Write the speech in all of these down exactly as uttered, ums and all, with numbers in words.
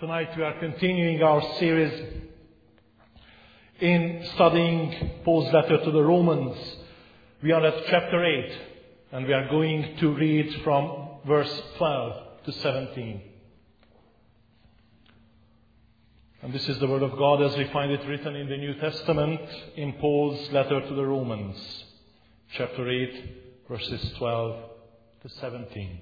Tonight we are continuing our series in studying Paul's letter to the Romans. We are at chapter eight and we are going to read from verse twelve to seventeen. And this is the word of God as we find it written in the New Testament in Paul's letter to the Romans, chapter eight, verses twelve to seventeen.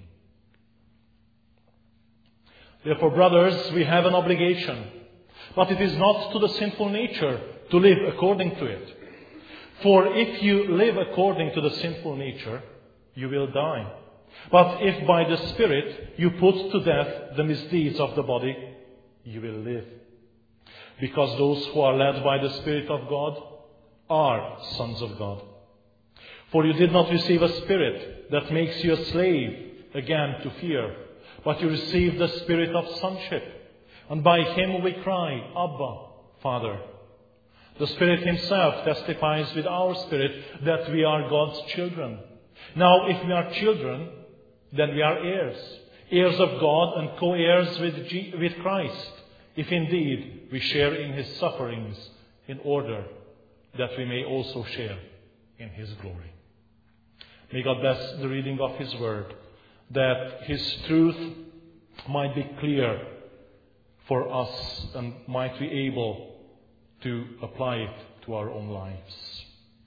Therefore, brothers, we have an obligation, but it is not to the sinful nature to live according to it. For if you live according to the sinful nature, you will die. But if by the Spirit you put to death the misdeeds of the body, you will live. Because those who are led by the Spirit of God are sons of God. For you did not receive a spirit that makes you a slave again to fear, but you received the spirit of sonship, and by him we cry, Abba, Father. The Spirit himself testifies with our spirit that we are God's children. Now, if we are children, then we are heirs, heirs of God and co-heirs with, G- with Christ, if indeed we share in his sufferings, in order that we may also share in his glory. May God bless the reading of his word, that his truth might be clear for us and might be able to apply it to our own lives.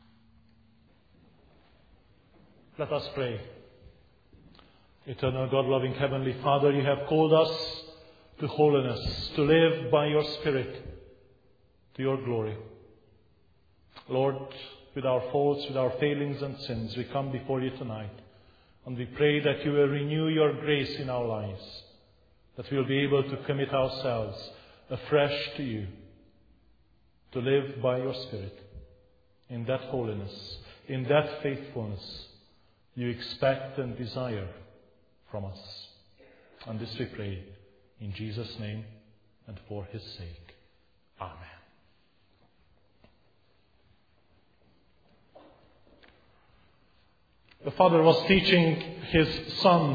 Let us pray. Eternal God, loving Heavenly Father, you have called us to holiness, to live by your Spirit, to your glory. Lord, with our faults, with our failings and sins, we come before you tonight. And we pray that you will renew your grace in our lives, that we will be able to commit ourselves afresh to you, to live by your Spirit, in that holiness, in that faithfulness you expect and desire from us. And this we pray in Jesus' name and for his sake. Amen. The father was teaching his son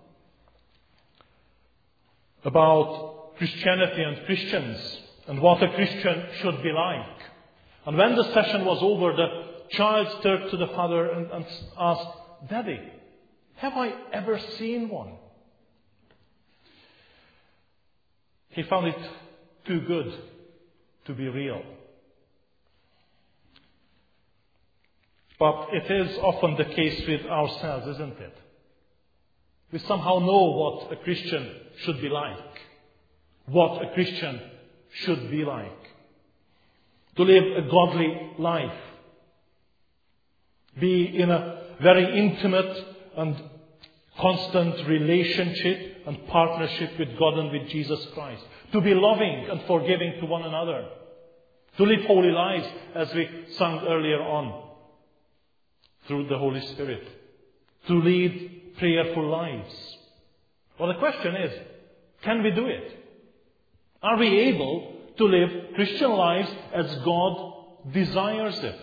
about Christianity and Christians and what a Christian should be like. And when the session was over, the child turned to the father and, and asked, Daddy, have I ever seen one? He found it too good to be real. But it is often the case with ourselves, isn't it? We somehow know what a Christian should be like. What a Christian should be like. To live a godly life. Be in a very intimate and constant relationship and partnership with God and with Jesus Christ. To be loving and forgiving to one another. To live holy lives as we sang earlier on. Through the Holy Spirit, to lead prayerful lives. Well, the question is, can we do it? Are we able to live Christian lives as God desires it?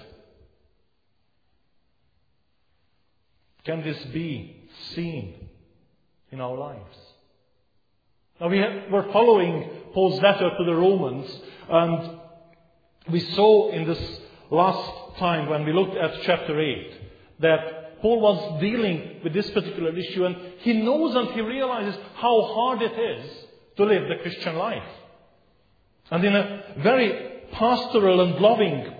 Can this be seen in our lives? Now, we have, we're following Paul's letter to the Romans, and we saw in this last time when we looked at chapter eight, that Paul was dealing with this particular issue, and he knows and he realizes how hard it is to live the Christian life. And in a very pastoral and loving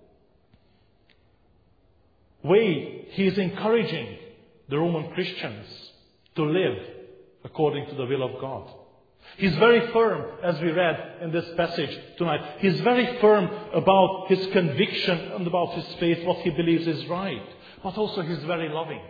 way, he is encouraging the Roman Christians to live according to the will of God. He's very firm, as we read in this passage tonight. He's very firm about his conviction and about his faith, what he believes is right. But also he's very loving.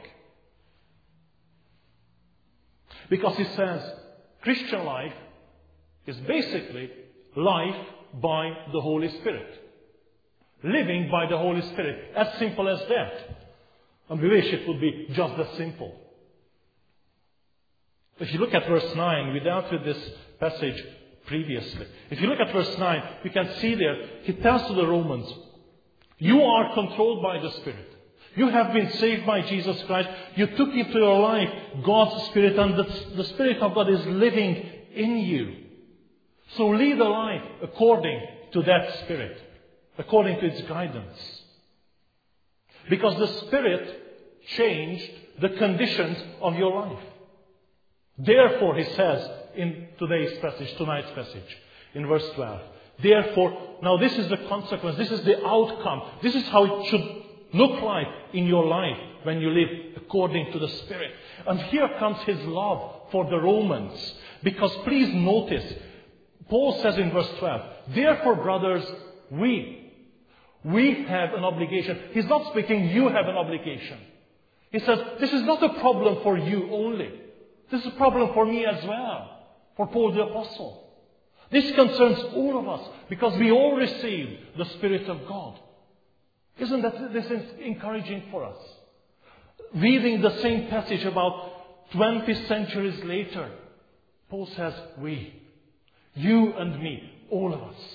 Because he says Christian life is basically life by the Holy Spirit. Living by the Holy Spirit. As simple as that. And we wish it would be just as simple. If you look at verse nine, we dealt with this passage previously. If you look at verse nine, you can see there, he tells to the Romans, you are controlled by the Spirit. You have been saved by Jesus Christ. You took into your life God's Spirit, and the, the Spirit of God is living in you. So lead a life according to that Spirit, according to its guidance. Because the Spirit changed the conditions of your life. Therefore, he says in today's passage, tonight's passage, in verse twelve, therefore, now this is the consequence, this is the outcome, this is how it should look like in your life when you live according to the Spirit. And here comes his love for the Romans. Because please notice, Paul says in verse twelve, therefore, brothers, we, we have an obligation. He's not speaking, you have an obligation. He says, this is not a problem for you only. This is a problem for me as well, for Paul the Apostle. This concerns all of us because we all received the Spirit of God. Isn't that this is encouraging for us? Reading the same passage about twenty centuries later, Paul says, we, you and me, all of us,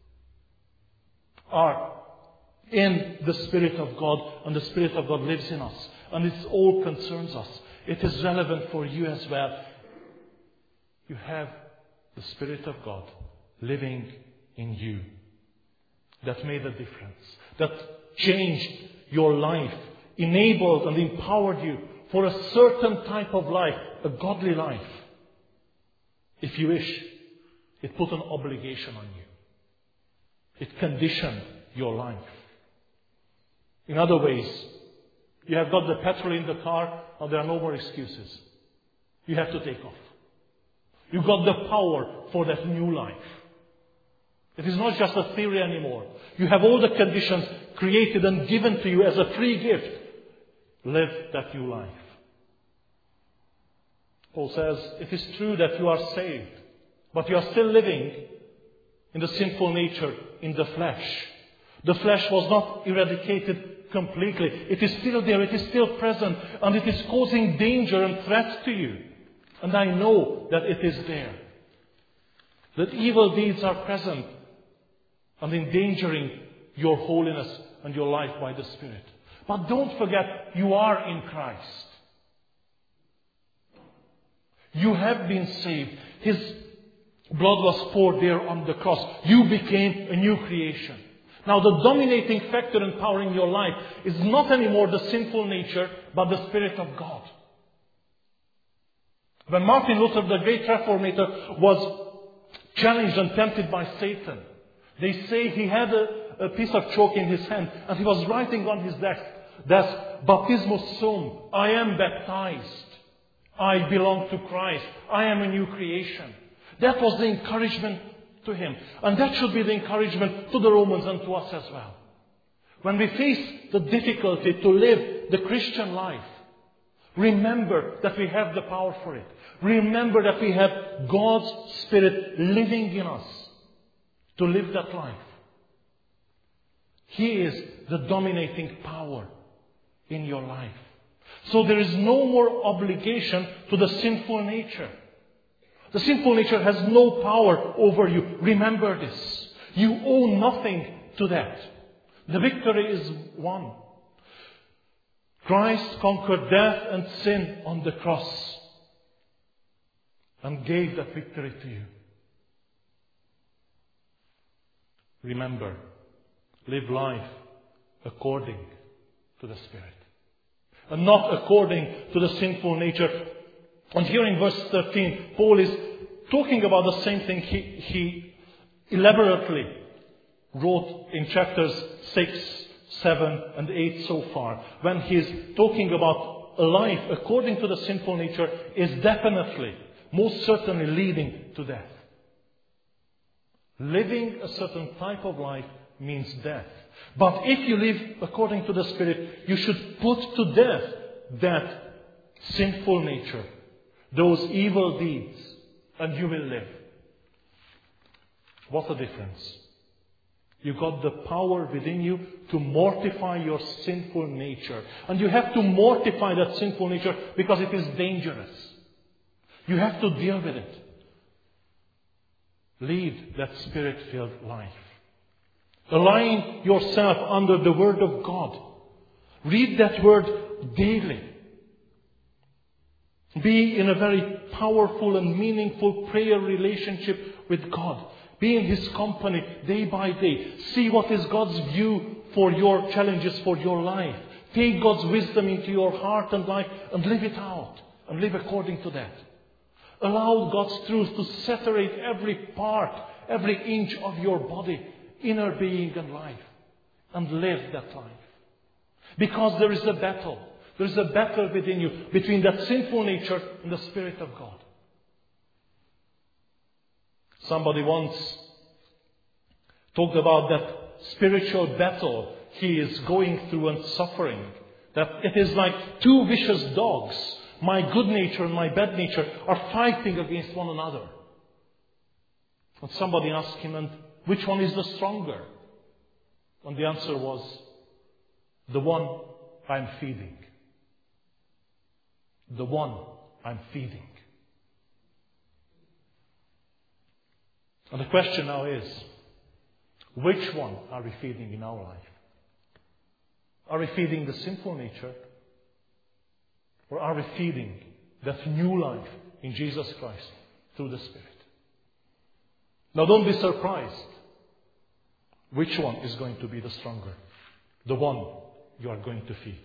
are in the Spirit of God, and the Spirit of God lives in us, and it all concerns us. It is relevant for you as well. You have the Spirit of God living in you. That made a difference. That changed your life, enabled and empowered you for a certain type of life, a godly life. If you wish, it put an obligation on you. It conditioned your life. In other ways, you have got the petrol in the car, and there are no more excuses. You have to take off. You've got the power for that new life. It is not just a theory anymore. You have all the conditions created and given to you as a free gift. Live that new life. Paul says, it is true that you are saved, but you are still living in the sinful nature, in the flesh. The flesh was not eradicated completely. It is still there, it is still present, and it is causing danger and threat to you. And I know that it is there. That evil deeds are present and endangering your holiness and your life by the Spirit. But don't forget, you are in Christ. You have been saved. His blood was poured there on the cross. You became a new creation. Now the dominating factor and power in your life is not anymore the sinful nature, but the Spirit of God. When Martin Luther, the great reformator, was challenged and tempted by Satan, they say he had a, a piece of chalk in his hand and he was writing on his desk, that's baptismus sum, I am baptized. I belong to Christ. I am a new creation. That was the encouragement to him. And that should be the encouragement to the Romans and to us as well. When we face the difficulty to live the Christian life, remember that we have the power for it. Remember that we have God's Spirit living in us to live that life. He is the dominating power in your life. So there is no more obligation to the sinful nature. The sinful nature has no power over you. Remember this. You owe nothing to that. The victory is won. Christ conquered death and sin on the cross and gave that victory to you. Remember, live life according to the Spirit and not according to the sinful nature. And here in verse thirteen, Paul is talking about the same thing he, he elaborately wrote in chapters six, seven and eight so far. When he is talking about a life according to the sinful nature is definitely, most certainly leading to death. Living a certain type of life means death. But if you live according to the Spirit, you should put to death that sinful nature, those evil deeds, and you will live. What a difference. You got the power within you to mortify your sinful nature. And you have to mortify that sinful nature because it is dangerous. You have to deal with it. Lead that Spirit-filled life. Align yourself under the Word of God. Read that Word daily. Be in a very powerful and meaningful prayer relationship with God. Be in His company day by day. See what is God's view for your challenges, for your life. Take God's wisdom into your heart and life and live it out. And live according to that. Allow God's truth to saturate every part, every inch of your body, inner being and life. And live that life. Because there is a battle. There is a battle within you between that sinful nature and the Spirit of God. Somebody once talked about that spiritual battle he is going through and suffering. That it is like two vicious dogs. My good nature and my bad nature are fighting against one another. And somebody asked him, and which one is the stronger? And the answer was, the one I'm feeding. The one I'm feeding. And the question now is, which one are we feeding in our life? Are we feeding the sinful nature? Or are we feeding that new life in Jesus Christ through the Spirit? Now don't be surprised. Which one is going to be the stronger? The one you are going to feed.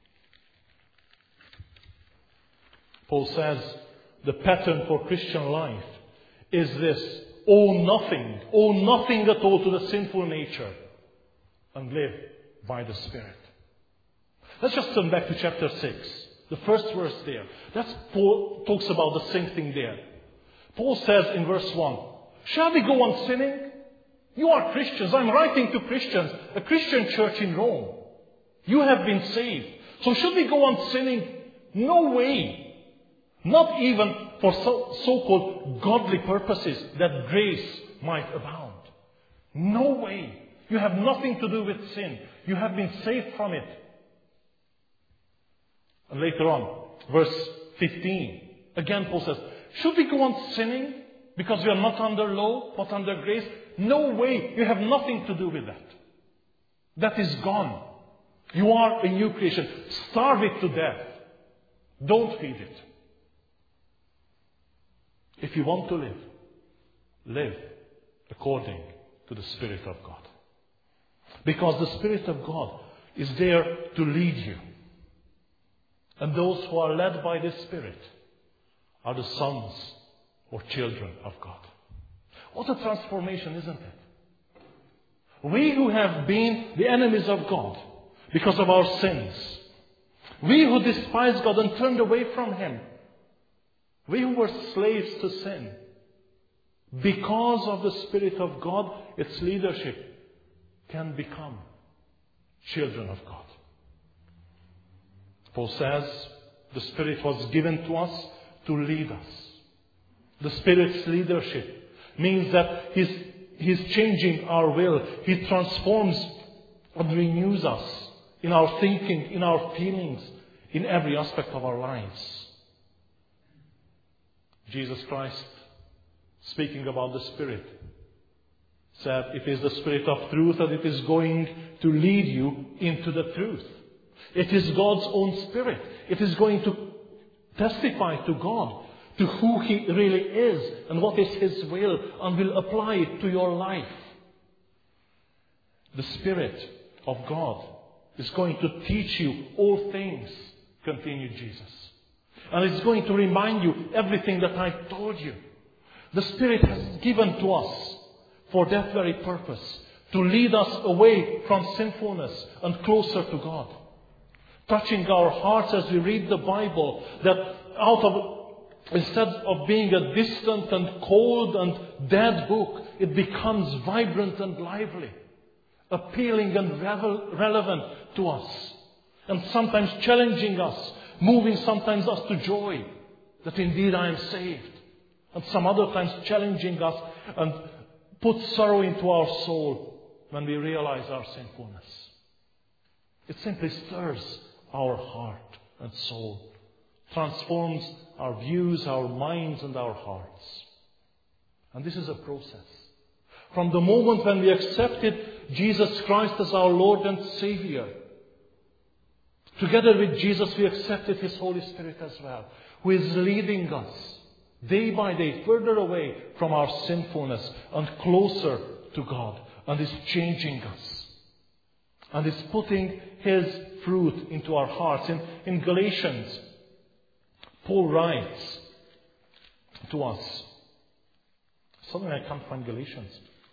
Paul says the pattern for Christian life is this: owe nothing, owe nothing at all to the sinful nature and live by the Spirit. Let's just turn back to chapter six. The first verse there. That's Paul talks about the same thing there. Paul says in verse one, shall we go on sinning? You are Christians. I'm writing to Christians, a Christian church in Rome. You have been saved. So should we go on sinning? No way. Not even for so, so-called godly purposes, that grace might abound. No way. You have nothing to do with sin. You have been saved from it. And later on, verse fifteen, again Paul says, should we go on sinning because we are not under law, but under grace? No way. You have nothing to do with that. That is gone. You are a new creation. Starve it to death. Don't feed it. If you want to live, live according to the Spirit of God. Because the Spirit of God is there to lead you. And those who are led by this Spirit are the sons or children of God. What a transformation, isn't it? We who have been the enemies of God because of our sins, we who despised God and turned away from Him, we who were slaves to sin, because of the Spirit of God, its leadership, can become children of God. Paul says the Spirit was given to us to lead us. The Spirit's leadership means that He's, He's changing our will. He transforms and renews us in our thinking, in our feelings, in every aspect of our lives. Jesus Christ, speaking about the Spirit, said it is the Spirit of truth and it is going to lead you into the truth. It is God's own Spirit. It is going to testify to God, to who He really is and what is His will, and will apply it to your life. The Spirit of God is going to teach you all things, continued Jesus. And it's going to remind you everything that I've told you. The Spirit has given to us for that very purpose, to lead us away from sinfulness and closer to God. Touching our hearts as we read the Bible, that out of, instead of being a distant and cold and dead book, it becomes vibrant and lively, appealing and revel, relevant to us, and sometimes challenging us, moving sometimes us to joy, that indeed I am saved, and some other times challenging us and put sorrow into our soul when we realize our sinfulness. It simply stirs our heart and soul, transforms our views, our minds and our hearts. And this is a process. From the moment when we accepted Jesus Christ as our Lord and Savior, together with Jesus we accepted His Holy Spirit as well. who is leading us day by day further away from our sinfulness and closer to God, and is changing us and is putting His fruit into our hearts. In, in Galatians, Paul writes to us. Suddenly I can't find Galatians.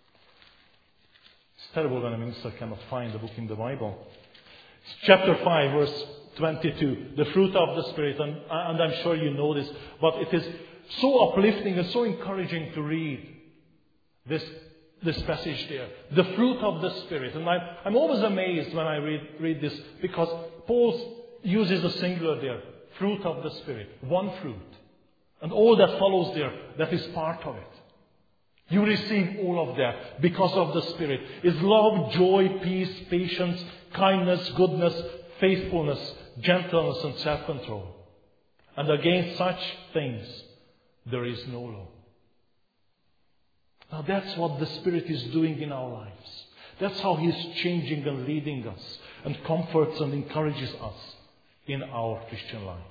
It's terrible when a minister cannot find a book in the Bible. It's chapter five, verse twenty-two. The fruit of the Spirit. And, and I'm sure you know this. But it is so uplifting and so encouraging to read this, this passage there. The fruit of the Spirit. And I'm, I'm always amazed when I read, read this. Because Paul uses the singular there. Fruit of the Spirit. One fruit. And all that follows there, that is part of it. You receive all of that because of the Spirit. Is love, joy, peace, patience, kindness, goodness, faithfulness, gentleness, and self-control. And against such things, there is no law. Now that's what the Spirit is doing in our lives. That's how He is changing and leading us and comforts and encourages us in our Christian life.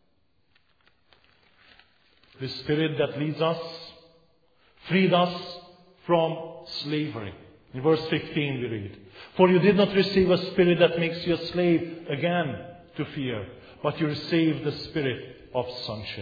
The Spirit that leads us freed us from slavery. In verse fifteen we read, "For you did not receive a spirit that makes you a slave again to fear, but you received the spirit of sonship."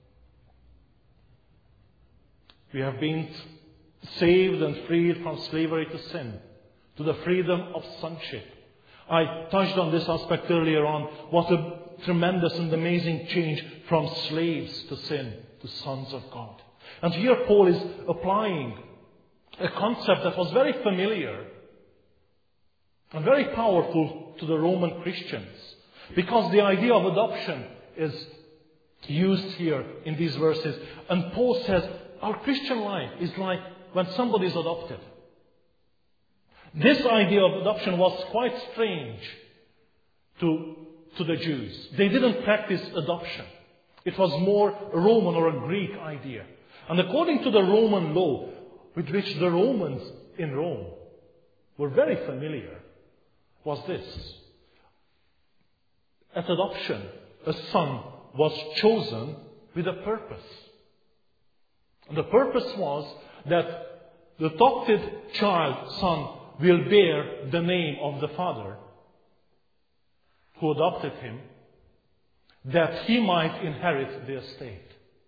We have been saved and freed from slavery to sin, to the freedom of sonship. I touched on this aspect earlier on. What a tremendous and amazing change from slaves to sin to sons of God. And here Paul is applying a concept that was very familiar and very powerful to the Roman Christians. Because the idea of adoption is used here in these verses. And Paul says, our Christian life is like when somebody is adopted. This idea of adoption was quite strange to, to the Jews. They didn't practice adoption. It was more a Roman or a Greek idea. And according to the Roman law, with which the Romans in Rome were very familiar, was this. At adoption, a son was chosen with a purpose. And the purpose was that the adopted child, son, will bear the name of the father who adopted him, that he might inherit the estate.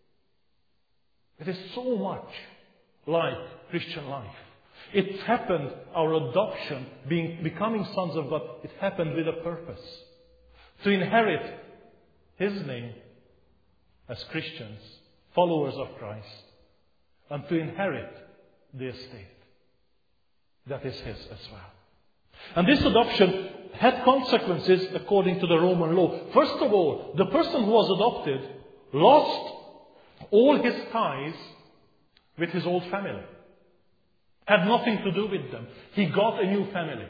It is so much like Christian life. It happened, our adoption, being becoming sons of God, it happened with a purpose. To inherit His name as Christians, followers of Christ, and to inherit the estate that is His as well. And this adoption had consequences according to the Roman law. First of all, the person who was adopted lost all his ties with his old family. Had nothing to do with them. He got a new family.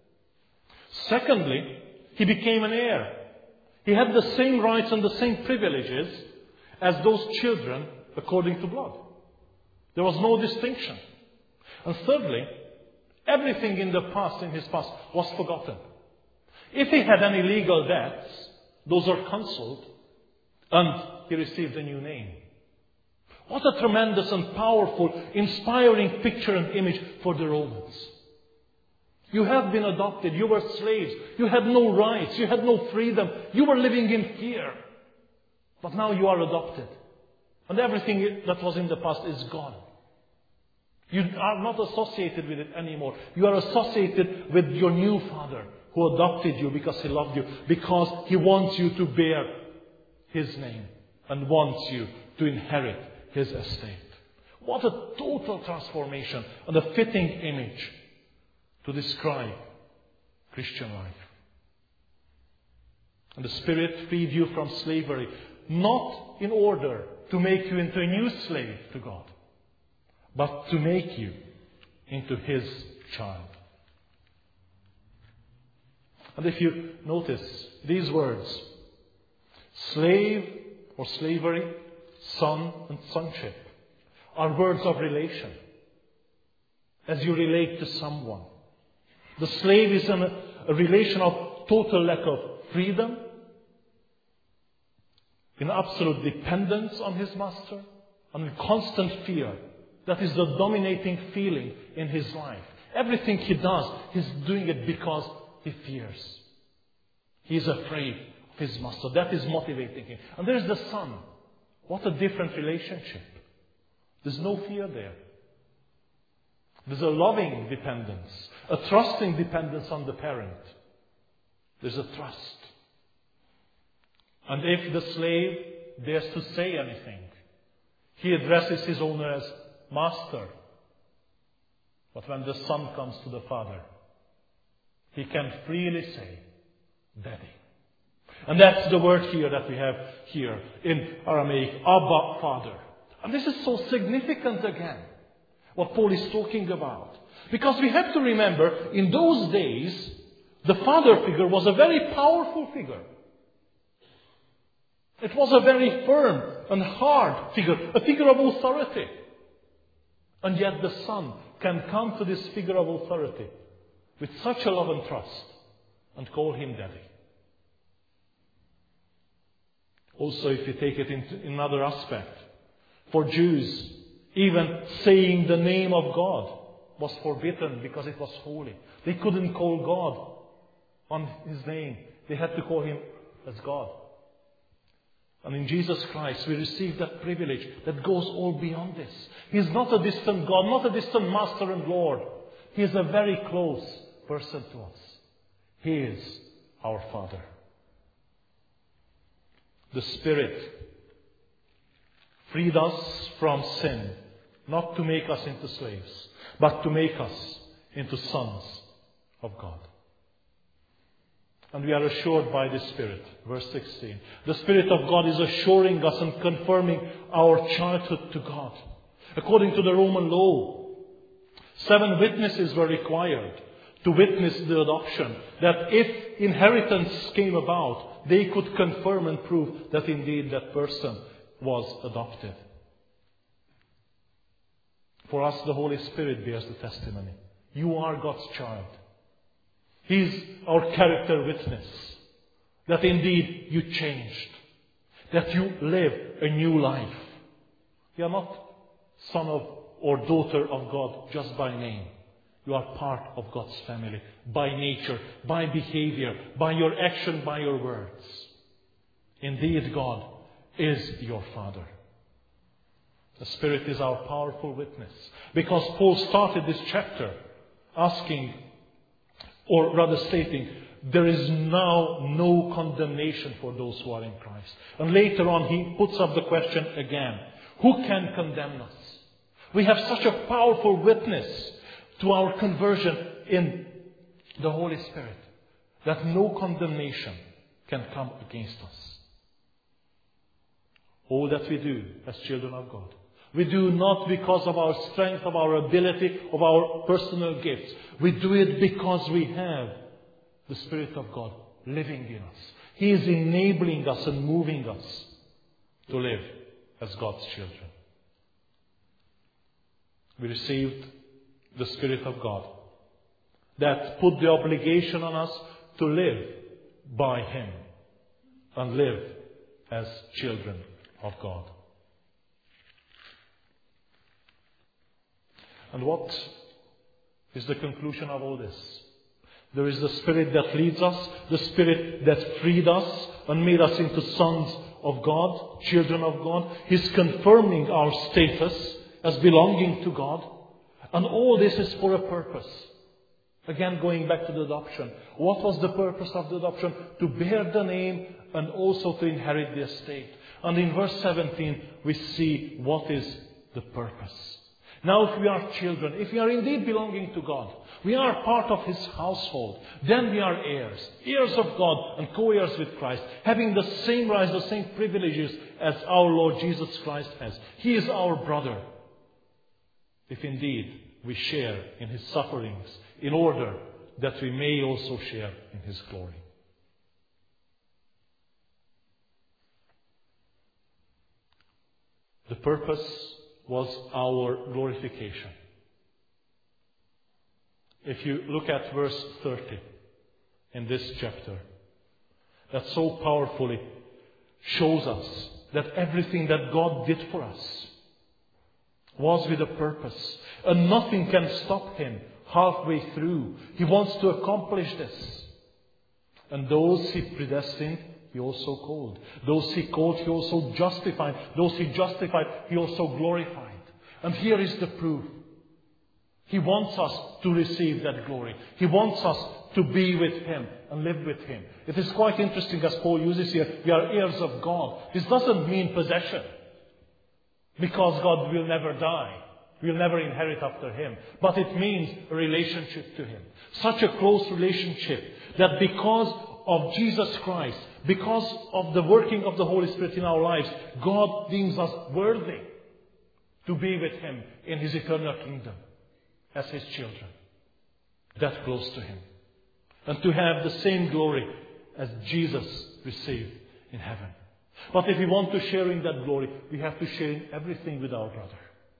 Secondly, he became an heir. He had the same rights and the same privileges as those children according to blood. There was no distinction. And thirdly, everything in the past, in his past, was forgotten. If he had any legal debts, those are cancelled, and he received a new name. What a tremendous and powerful, inspiring picture and image for the Romans. You have been adopted. You were slaves. You had no rights. You had no freedom. You were living in fear. But now you are adopted. And everything that was in the past is gone. You are not associated with it anymore. You are associated with your new Father who adopted you because He loved you. Because He wants you to bear His name and wants you to inherit His estate. What a total transformation and a fitting image to describe Christian life. And the Spirit freed you from slavery, not in order to make you into a new slave to God, but to make you into His child. And if you notice these words, slave or slavery, son and sonship, are words of relation. As you relate to someone. The slave is in a, a relation of total lack of freedom, in absolute dependence on his master, and in constant fear. That is the dominating feeling in his life. Everything he does, he's doing it because he fears. He is afraid of his master. That is motivating him. And there's the son. What a different relationship. There's no fear there. There's a loving dependence, a trusting dependence on the parent. There's a trust. And if the slave dares to say anything, he addresses his owner as master. But when the son comes to the father, he can freely say, Daddy. And that's the word here that we have here in Aramaic, Abba, Father. And this is so significant again, what Paul is talking about. Because we have to remember, in those days, the father figure was a very powerful figure. It was a very firm and hard figure, a figure of authority. And yet the son can come to this figure of authority with such a love and trust and call him Daddy. Also, if you take it into another aspect, for Jews, even saying the name of God was forbidden because it was holy. They couldn't call God on his name. They had to call him as God. And in Jesus Christ, we receive that privilege that goes all beyond this. He is not a distant God, not a distant Master and Lord. He is a very close person to us. He is our Father. The Spirit freed us from sin, not to make us into slaves, but to make us into sons of God. And we are assured by the Spirit. Verse sixteen. The Spirit of God is assuring us and confirming our childhood to God. According to the Roman law, seven witnesses were required to witness the adoption. That if inheritance came about, they could confirm and prove that indeed that person was adopted. For us, the Holy Spirit bears the testimony. You are God's child. He is our character witness that indeed you changed, that you live a new life. You are not son of or daughter of God just by name. You are part of God's family by nature, by behavior, by your action, by your words. Indeed, God is your Father. The Spirit is our powerful witness. Because Paul started this chapter asking, or rather stating, there is now no condemnation for those who are in Christ. And later on he puts up the question again. Who can condemn us? We have such a powerful witness to our conversion in the Holy Spirit that no condemnation can come against us. All that we do as children of God, we do not because of our strength, of our ability, of our personal gifts. We do it because we have the Spirit of God living in us. He is enabling us and moving us to live as God's children. We received the Spirit of God that put the obligation on us to live by Him and live as children of God. And what is the conclusion of all this? There is the Spirit that leads us, the Spirit that freed us and made us into sons of God, children of God. He's confirming our status as belonging to God. And all this is for a purpose. Again, going back to the adoption. What was the purpose of the adoption? To bear the name and also to inherit the estate. And in verse seventeen, we see what is the purpose. Now, if we are children, if we are indeed belonging to God, we are part of His household, then we are heirs, heirs of God and co-heirs with Christ, having the same rights, the same privileges as our Lord Jesus Christ has. He is our brother. If indeed we share in His sufferings, in order that we may also share in His glory. The purpose was our glorification. If you look at verse thirty in this chapter, that so powerfully shows us that everything that God did for us was with a purpose. And nothing can stop Him halfway through. He wants to accomplish this. And those He predestined, He also called. Those He called, He also justified. Those He justified, He also glorified. And here is the proof. He wants us to receive that glory. He wants us to be with Him and live with Him. It is quite interesting, as Paul uses here, we are heirs of God. This doesn't mean possession, because God will never die. We'll never inherit after Him. But it means a relationship to Him. Such a close relationship that because of Jesus Christ, because of the working of the Holy Spirit in our lives, God deems us worthy to be with Him in His eternal kingdom as His children. That close to Him. And to have the same glory as Jesus received in heaven. But if we want to share in that glory, we have to share in everything with our brother.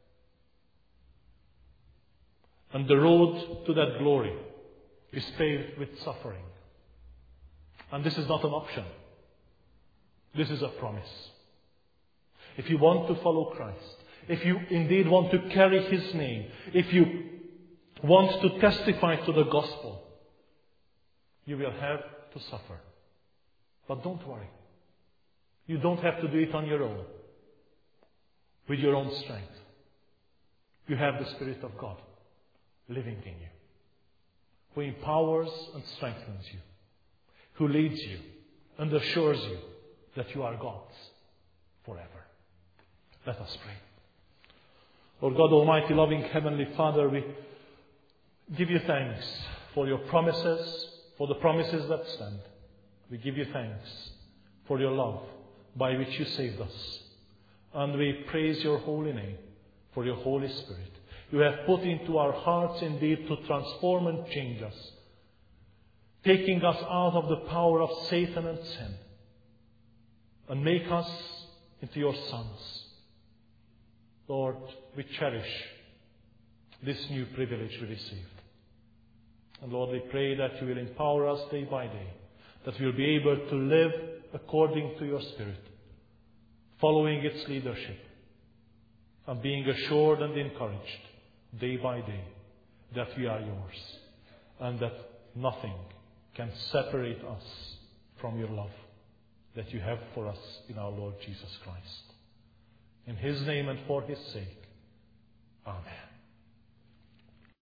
And the road to that glory is paved with suffering. And this is not an option. This is a promise. If you want to follow Christ, if you indeed want to carry His name, if you want to testify to the gospel, you will have to suffer. But don't worry. You don't have to do it on your own, with your own strength. You have the Spirit of God living in you, who empowers and strengthens you, who leads you and assures you that you are God's forever. Let us pray. Lord God Almighty, loving Heavenly Father, we give you thanks for your promises, for the promises that stand. We give you thanks for your love by which you saved us. And we praise your holy name for your Holy Spirit. You have put into our hearts indeed to transform and change us, taking us out of the power of Satan and sin, and make us into your sons. Lord, we cherish this new privilege we received. And Lord, we pray that you will empower us day by day, that we will be able to live according to your Spirit, following its leadership, and being assured and encouraged day by day that we are yours, and that nothing can separate us from your love that you have for us in our Lord Jesus Christ. In His name and for His sake. Amen.